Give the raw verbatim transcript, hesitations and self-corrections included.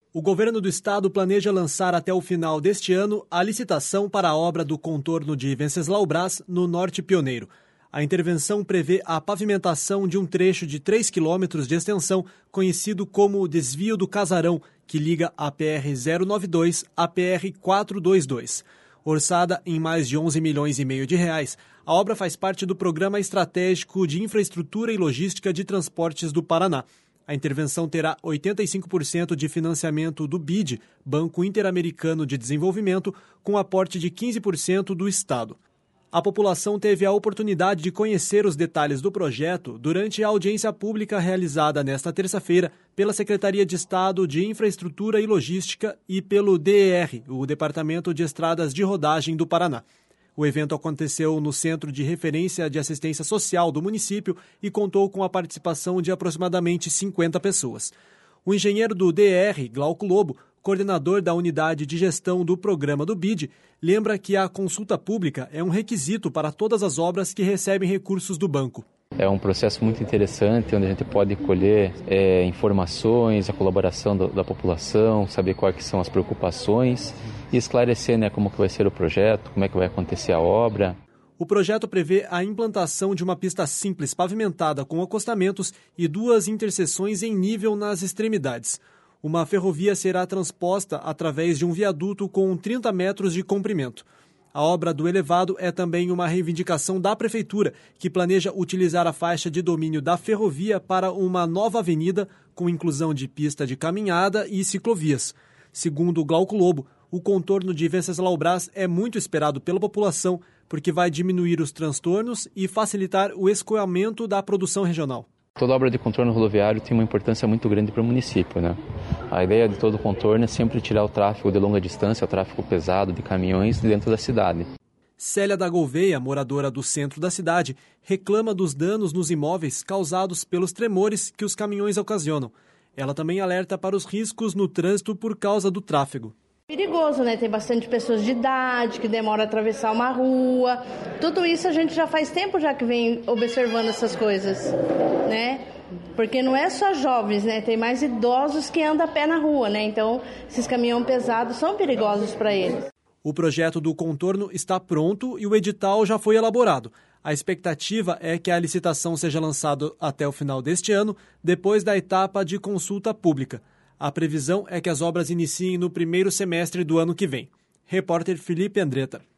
O governo do estado planeja lançar até o final deste ano a licitação para a obra do contorno de Venceslau Braz, no Norte Pioneiro. A intervenção prevê a pavimentação de um trecho de três quilômetros de extensão, conhecido como Desvio do Casarão, que liga a P R zero nove dois à P R quatrocentos e vinte e dois. Orçada em mais de onze milhões e meio de reais, a obra faz parte do Programa Estratégico de Infraestrutura e Logística de Transportes do Paraná. A intervenção terá oitenta e cinco por cento de financiamento do B I D, Banco Interamericano de Desenvolvimento, com aporte de quinze por cento do Estado. A população teve a oportunidade de conhecer os detalhes do projeto durante a audiência pública realizada nesta terça-feira pela Secretaria de Estado de Infraestrutura e Logística e pelo D E R, o Departamento de Estradas de Rodagem do Paraná. O evento aconteceu no Centro de Referência de Assistência Social do município e contou com a participação de aproximadamente cinquenta pessoas. O engenheiro do D E R, Glauco Lobo, coordenador da unidade de gestão do programa do B I D, lembra que a consulta pública é um requisito para todas as obras que recebem recursos do banco. É um processo muito interessante, onde a gente pode colher é, informações, a colaboração do, da população, saber quais são as preocupações e esclarecer, né, como que vai ser o projeto, como é que vai acontecer a obra. O projeto prevê a implantação de uma pista simples pavimentada com acostamentos e duas interseções em nível nas extremidades. Uma ferrovia será transposta através de um viaduto com trinta metros de comprimento. A obra do elevado é também uma reivindicação da Prefeitura, que planeja utilizar a faixa de domínio da ferrovia para uma nova avenida com inclusão de pista de caminhada e ciclovias. Segundo Glauco Lobo, o contorno de Venceslau Braz é muito esperado pela população, porque vai diminuir os transtornos e facilitar o escoamento da produção regional. Toda obra de contorno rodoviário tem uma importância muito grande para o município, né? A ideia de todo o contorno é sempre tirar o tráfego de longa distância, o tráfego pesado de caminhões de dentro da cidade. Célia da Gouveia, moradora do centro da cidade, reclama dos danos nos imóveis causados pelos tremores que os caminhões ocasionam. Ela também alerta para os riscos no trânsito por causa do tráfego. Perigoso, né? Tem bastante pessoas de idade que demoram a atravessar uma rua. Tudo isso a gente já faz tempo já que vem observando essas coisas, né? Porque não é só jovens, né? Tem mais idosos que andam a pé na rua, né? Então, esses caminhões pesados são perigosos para eles. O projeto do contorno está pronto e o edital já foi elaborado. A expectativa é que a licitação seja lançada até o final deste ano, depois da etapa de consulta pública. A previsão é que as obras iniciem no primeiro semestre do ano que vem. Repórter Felipe Andretta.